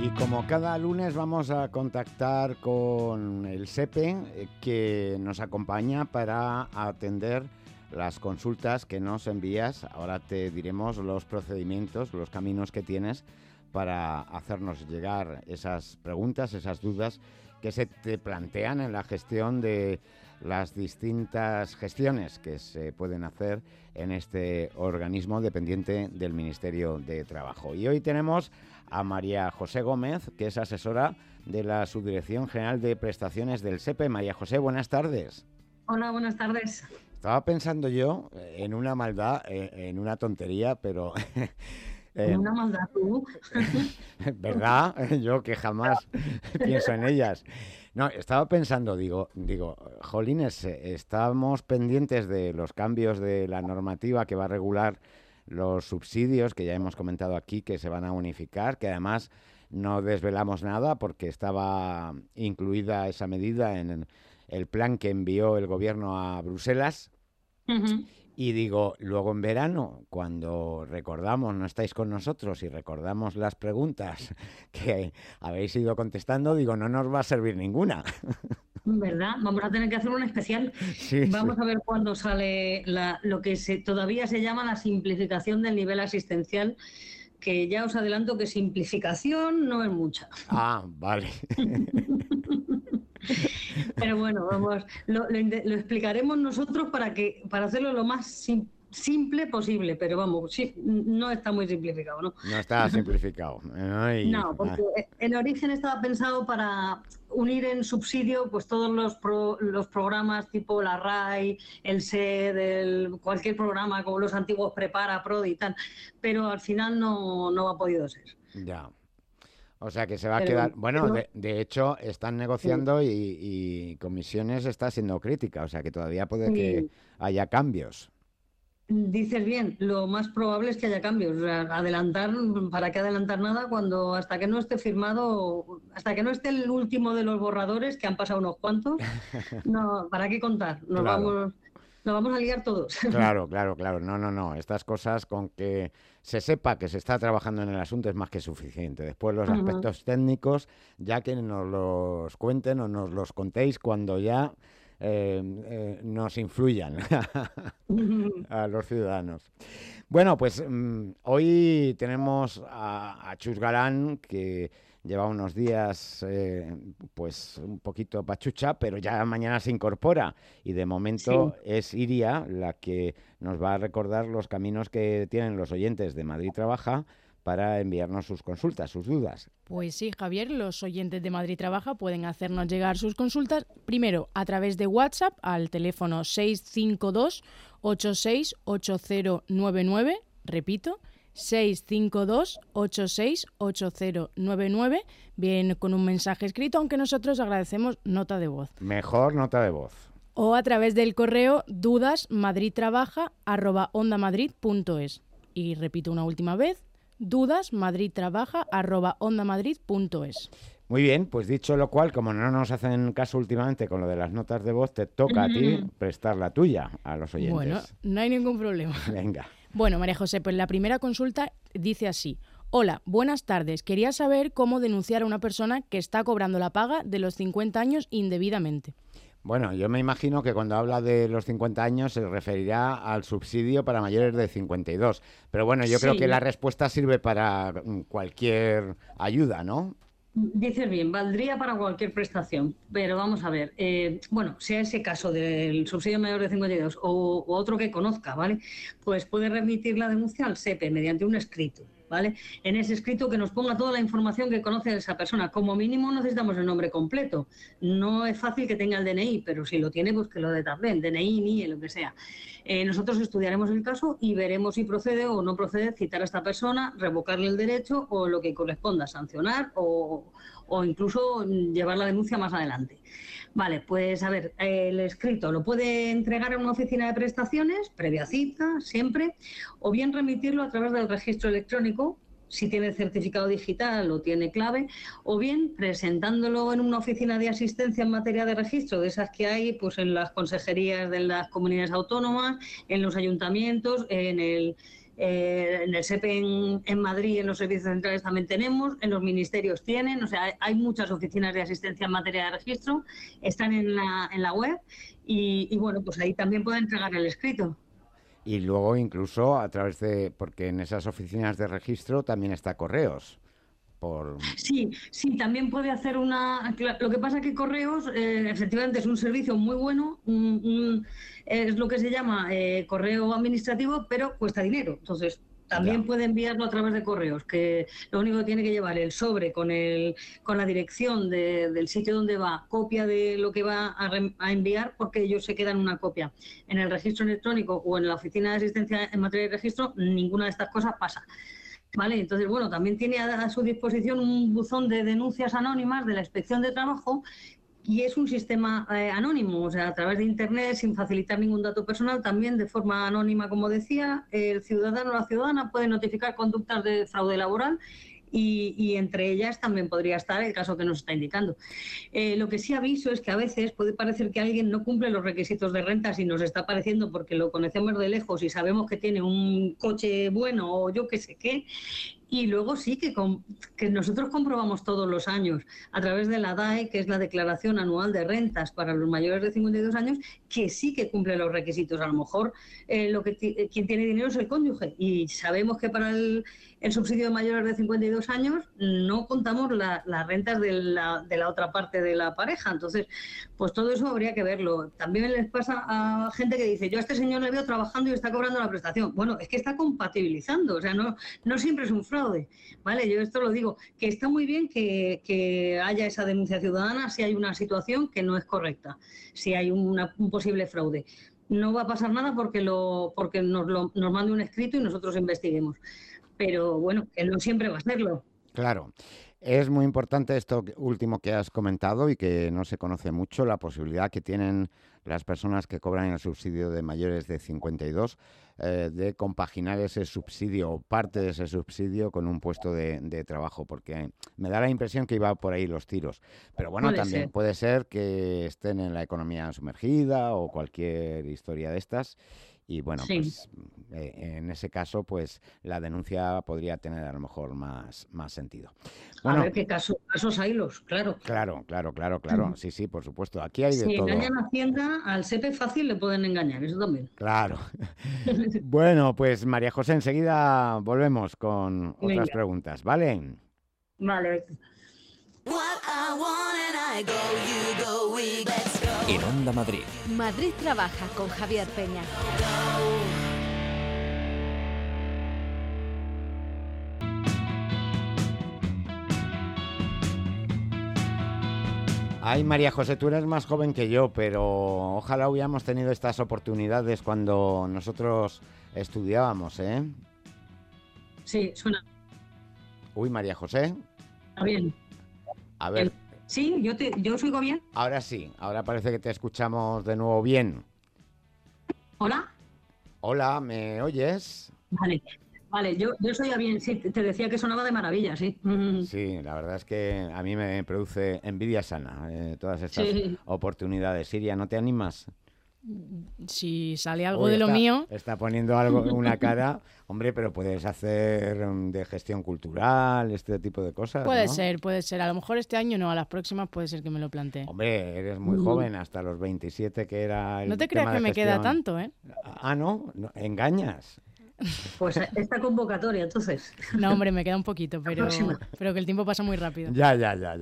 Y como cada lunes vamos a contactar con el SEPE que nos acompaña para atender las consultas que nos envías. Ahora te diremos los procedimientos, los caminos que tienes para hacernos llegar esas preguntas, esas dudas que se te plantean en la gestión de las distintas gestiones que se pueden hacer en este organismo dependiente del Ministerio de Trabajo. Y hoy tenemos a María José Gómez, que es asesora de la Subdirección General de Prestaciones del SEPE. María José, buenas tardes. Hola, buenas tardes. Estaba pensando yo en una maldad, en una tontería, pero... Una maldad tú. ¿Verdad? Yo que jamás pienso en ellas. No, estaba pensando, digo, jolines, estamos pendientes de los cambios de la normativa que va a regular los subsidios, que ya hemos comentado aquí, que se van a unificar, que además no desvelamos nada porque estaba incluida esa medida en el plan que envió el gobierno a Bruselas. Uh-huh. Y digo, luego en verano, cuando recordamos, no estáis con nosotros y recordamos las preguntas que habéis ido contestando, digo, no nos va a servir ninguna. ¿Verdad? Vamos a tener que hacer un especial. Sí, Vamos sí. a ver cuándo sale lo que todavía se llama la simplificación del nivel asistencial, que ya os adelanto que simplificación no es mucha. Ah, vale. Pero bueno, vamos, lo explicaremos nosotros para hacerlo lo más simple posible, pero vamos, sí, no está muy simplificado, ¿no? No está simplificado. Ay, No, porque en origen estaba pensado para unir en subsidio pues todos los programas tipo la RAI, el SED, cualquier programa como los antiguos Prepara, Prodi y tal, pero al final no ha podido ser. ya. O sea que se va a Pero quedar... Bueno, pero, de hecho, están negociando y Comisiones está siendo crítica. O sea que todavía puede que sí, haya cambios. dices bien, lo más probable es que haya cambios. O sea, ¿para qué adelantar nada cuando hasta que no esté firmado, hasta que no esté el último de los borradores, que han pasado unos cuantos, no, ¿para qué contar? Claro. Nos vamos a liar todos. Claro. No. Estas cosas con que se sepa que se está trabajando en el asunto es más que suficiente. Después los Ujú. aspectos técnicos, ya que nos los cuenten o nos los contéis cuando ya nos influyan a los ciudadanos. Bueno, pues hoy tenemos a Chus Galán, que lleva unos días pues un poquito pachucha, pero ya mañana se incorpora y de momento Sí. es Iria la que nos va a recordar los caminos que tienen los oyentes de Madrid Trabaja para enviarnos sus consultas, sus dudas. Pues sí, Javier, los oyentes de Madrid Trabaja pueden hacernos llegar sus consultas primero a través de WhatsApp al teléfono 652 868099, repito, 652 868099, bien con un mensaje escrito, aunque nosotros agradecemos nota de voz. Mejor nota de voz. O a través del correo dudasmadridtrabaja@ondamadrid.es. Y repito una última vez, dudasmadridtrabaja@ondamadrid.es. Muy bien, pues dicho lo cual, como no nos hacen caso últimamente con lo de las notas de voz, te toca a ti prestar la tuya a los oyentes. Bueno, no hay ningún problema. Venga. Bueno, María José, pues la primera consulta dice así. Hola, buenas tardes. Quería saber cómo denunciar a una persona que está cobrando la paga de los 50 años indebidamente. Bueno, yo me imagino que cuando habla de los 50 años se referirá al subsidio para mayores de 52. Pero bueno, yo creo que la Sí, respuesta sirve para cualquier ayuda, ¿no? dices bien, valdría para cualquier prestación, pero vamos a ver, bueno, sea ese caso del subsidio mayor de 52 o otro que conozca, ¿vale? Pues puede remitir la denuncia al SEPE mediante un escrito, ¿vale? En ese escrito que nos ponga toda la información que conoce de esa persona. Como mínimo necesitamos el nombre completo. No es fácil que tenga el DNI, pero si lo tiene, pues que lo dé también, DNI, NIE, lo que sea. Nosotros estudiaremos el caso y veremos si procede o no procede citar a esta persona, revocarle el derecho o lo que corresponda, sancionar o incluso llevar la denuncia más adelante. Vale, pues a ver, el escrito lo puede entregar a una oficina de prestaciones, previa cita, siempre, o bien remitirlo a través del registro electrónico, si tiene certificado digital o tiene clave, o bien presentándolo en una oficina de asistencia en materia de registro, de esas que hay pues en las consejerías de las comunidades autónomas, en los ayuntamientos, En el SEPE en Madrid, en los servicios centrales también tenemos, en los ministerios tienen, o sea, hay muchas oficinas de asistencia en materia de registro, están en la web y bueno, pues ahí también pueden entregar el escrito. Y luego incluso a través porque en esas oficinas de registro también está correos. Sí, sí, también puede hacer una... Lo que pasa es que Correos, efectivamente, es un servicio muy bueno, es lo que se llama correo administrativo, pero cuesta dinero. Entonces, también puede enviarlo a través de Correos, que lo único que tiene que llevar el sobre con la dirección del sitio donde va, copia de lo que va a enviar, porque ellos se quedan una copia. En el registro electrónico o en la oficina de asistencia en materia de registro, ninguna de estas cosas pasa. Vale, entonces, bueno, también tiene a su disposición un buzón de denuncias anónimas de la Inspección de Trabajo y es un sistema anónimo, o sea, a través de Internet, sin facilitar ningún dato personal, también de forma anónima, como decía, el ciudadano o la ciudadana puede notificar conductas de fraude laboral y entre ellas también podría estar el caso que nos está indicando. Lo que sí aviso es que a veces puede parecer que alguien no cumple los requisitos de renta si nos está pareciendo porque lo conocemos de lejos y sabemos que tiene un coche bueno o yo qué sé qué. Y luego sí que nosotros comprobamos todos los años a través de la DAE, que es la Declaración Anual de Rentas para los mayores de 52 años, que sí que cumple los requisitos. A lo mejor quien tiene dinero es el cónyuge y sabemos que para el subsidio de mayores de 52 años no contamos las rentas de la otra parte de la pareja. Entonces, pues todo eso habría que verlo. También les pasa a gente que dice, yo a este señor le veo trabajando y está cobrando la prestación. Bueno, es que está compatibilizando, o sea, no siempre es un fraude, ¿vale? Yo esto lo digo, que está muy bien que haya esa denuncia ciudadana si hay una situación que no es correcta, si hay un posible fraude. No va a pasar nada porque nos mande un escrito y nosotros investiguemos. Pero bueno, que no siempre va a serlo. Claro. Es muy importante esto último que has comentado y que no se conoce mucho, la posibilidad que tienen las personas que cobran el subsidio de mayores de 52 de compaginar ese subsidio o parte de ese subsidio con un puesto de trabajo, porque me da la impresión que iba por ahí los tiros. Pero bueno, también puede ser que estén en la economía sumergida o cualquier historia de estas. Y bueno, pues en ese caso, pues la denuncia podría tener a lo mejor más sentido. Bueno, a ver qué casos hay claro. Claro. Sí, por supuesto. Aquí hay de todo. Si engañan a Hacienda, al SEPE fácil le pueden engañar, eso también. Claro. Bueno, pues María José, enseguida volvemos con otras preguntas, ¿vale? Vale. En Onda Madrid. Madrid trabaja con Javier Peña. Ay, María José, tú eres más joven que yo, pero ojalá hubiéramos tenido estas oportunidades cuando nosotros estudiábamos, ¿eh? Sí, suena. Uy, María José. Está bien. A ver. Sí, yo os oigo bien. Ahora sí, ahora parece que te escuchamos de nuevo bien. ¿Hola? Hola, ¿me oyes? Vale, yo os oía bien, sí, te decía que sonaba de maravilla, sí. Sí, la verdad es que a mí me produce envidia sana todas estas oportunidades. Siria, ¿no te animas? Si sale algo de lo mío... Está poniendo una cara... Hombre, pero puedes hacer de gestión cultural, este tipo de cosas, Puede ¿no? ser. A lo mejor este año no, a las próximas puede ser que me lo plantee. Hombre, eres muy joven, hasta los 27 que era el No te creas que me queda tanto, ¿eh? Ah, ¿no? ¿Engañas? Pues esta convocatoria, entonces. No, hombre, me queda un poquito, pero que el tiempo pasa muy rápido. Ya.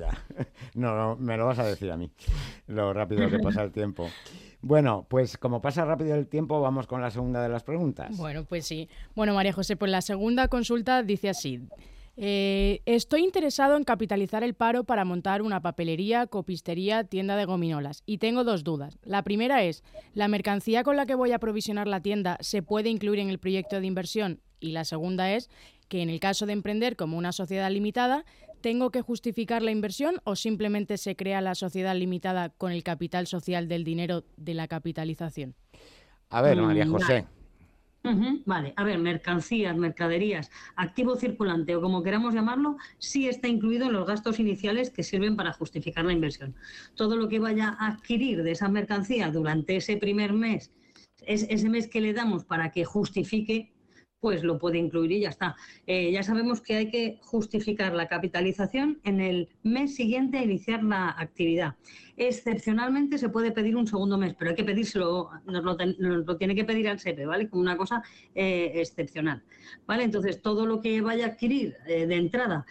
No, me lo vas a decir a mí, lo rápido que pasa el tiempo. Bueno, pues como pasa rápido el tiempo, vamos con la segunda de las preguntas. Bueno, pues sí. Bueno, María José, pues la segunda consulta dice así. Estoy interesado en capitalizar el paro para montar una papelería, copistería, tienda de gominolas. Y tengo dos dudas. La primera es, ¿la mercancía con la que voy a aprovisionar la tienda se puede incluir en el proyecto de inversión? Y la segunda es que en el caso de emprender como una sociedad limitada, ¿tengo que justificar la inversión o simplemente se crea la sociedad limitada con el capital social del dinero de la capitalización? A ver, María José. Vale, a ver, mercancías, mercaderías, activo circulante o como queramos llamarlo, sí está incluido en los gastos iniciales que sirven para justificar la inversión. Todo lo que vaya a adquirir de esa mercancía durante ese primer mes, ese mes que le damos para que justifique pues lo puede incluir y ya está. Ya sabemos que hay que justificar la capitalización en el mes siguiente a iniciar la actividad. Excepcionalmente se puede pedir un segundo mes, pero hay que pedírselo, nos lo tiene que pedir al SEPE, ¿vale? Como una cosa excepcional, ¿vale? Entonces, todo lo que vaya a adquirir de entrada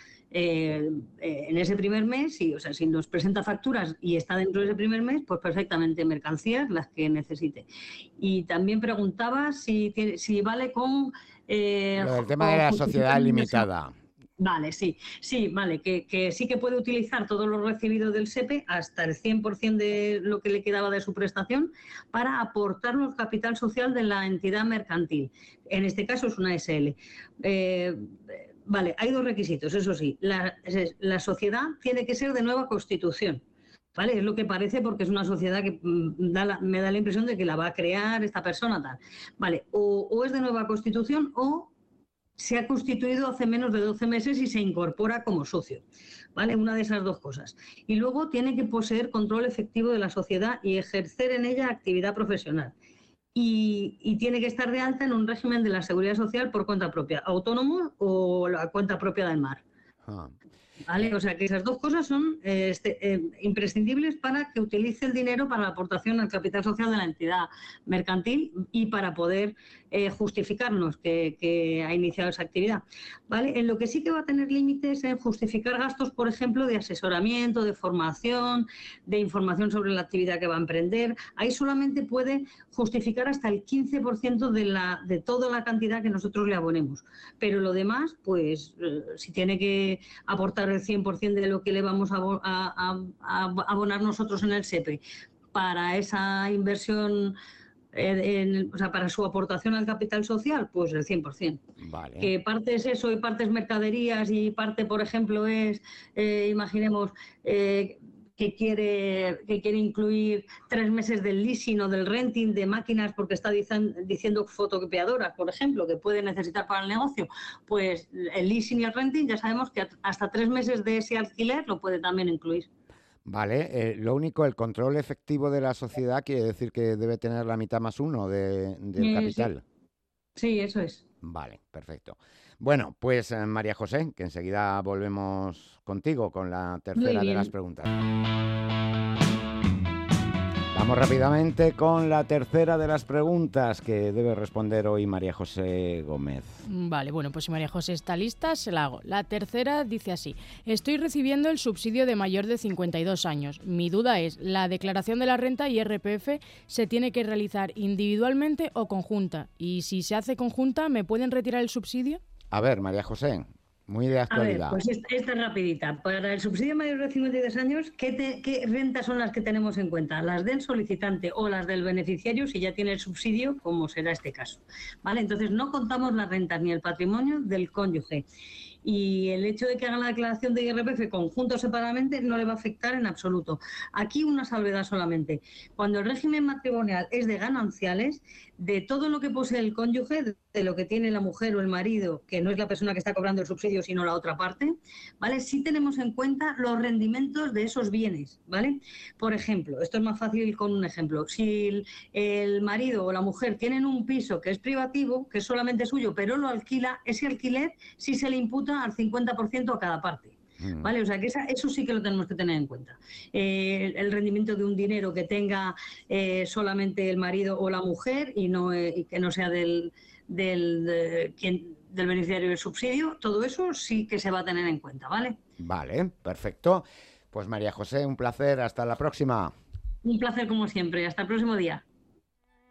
en ese primer mes, si nos presenta facturas y está dentro de ese primer mes, pues perfectamente mercancías las que necesite. Y también preguntaba si vale con... Lo del tema de la sociedad limitada. Vale, sí, vale, que sí que puede utilizar todo lo recibido del SEPE hasta el 100% de lo que le quedaba de su prestación para aportarlo al capital social de la entidad mercantil. En este caso es una SL. Vale, hay 2 requisitos, eso sí. La sociedad tiene que ser de nueva constitución. ¿Vale? Es lo que parece porque es una sociedad que me da la impresión de que la va a crear esta persona tal. Vale, o es de nueva constitución o se ha constituido hace menos de 12 meses y se incorpora como socio. ¿Vale? Una de esas 2 cosas. Y luego tiene que poseer control efectivo de la sociedad y ejercer en ella actividad profesional. Y tiene que estar de alta en un régimen de la Seguridad Social por cuenta propia, autónomo o la cuenta propia del mar. ¿Vale? O sea que esas 2 cosas son imprescindibles para que utilice el dinero para la aportación al capital social de la entidad mercantil y para poder justificarnos que ha iniciado esa actividad. ¿Vale? En lo que sí que va a tener límites en justificar gastos, por ejemplo, de asesoramiento, de formación, de información sobre la actividad que va a emprender. Ahí solamente puede justificar hasta el 15% de toda la cantidad que nosotros le abonemos. Pero lo demás, pues si tiene que aportar el 100% de lo que le vamos a abonar nosotros en el SEPE para esa inversión, o sea, para su aportación al capital social, pues el 100%. Vale. Que parte es eso y parte es mercaderías y parte, por ejemplo, es, imaginemos, que quiere incluir 3 meses del leasing o del renting de máquinas porque está diciendo fotocopiadoras, por ejemplo, que puede necesitar para el negocio, pues el leasing y el renting ya sabemos que hasta 3 meses de ese alquiler lo puede también incluir. Vale, lo único, el control efectivo de la sociedad quiere decir que debe tener la mitad más 1 del capital. Sí, eso es. Vale, perfecto. Bueno, pues María José, que enseguida volvemos contigo con la tercera de las preguntas. Vamos rápidamente con la tercera de las preguntas que debe responder hoy María José Gómez. Vale, bueno, pues si María José está lista, se la hago. La tercera dice así: estoy recibiendo el subsidio de mayor de 52 años. Mi duda es, ¿la declaración de la renta y IRPF se tiene que realizar individualmente o conjunta? Y si se hace conjunta, ¿me pueden retirar el subsidio? A ver, María José, muy de actualidad. A ver, pues esta es rapidita. Para el subsidio mayor de 52 años, ¿qué rentas son las que tenemos en cuenta? Las del solicitante o las del beneficiario si ya tiene el subsidio, como será este caso. ¿Vale? Entonces, no contamos las rentas ni el patrimonio del cónyuge. Y el hecho de que haga la declaración de IRPF conjunto o separadamente no le va a afectar en absoluto. Aquí una salvedad solamente. Cuando el régimen matrimonial es de gananciales, de todo lo que posee el cónyuge, de lo que tiene la mujer o el marido, que no es la persona que está cobrando el subsidio, sino la otra parte, ¿vale? Sí tenemos en cuenta los rendimientos de esos bienes, ¿vale? Por ejemplo, esto es más fácil con un ejemplo. Si el marido o la mujer tienen un piso que es privativo, que es solamente suyo, pero lo alquila, ese alquiler sí se le imputa al 50% a cada parte. ¿Vale? O sea que eso sí que lo tenemos que tener en cuenta. El rendimiento de un dinero que tenga solamente el marido o la mujer y que no sea del beneficiario del subsidio, todo eso sí que se va a tener en cuenta, ¿vale? Vale, perfecto. Pues María José, un placer. Hasta la próxima. Un placer como siempre. Hasta el próximo día.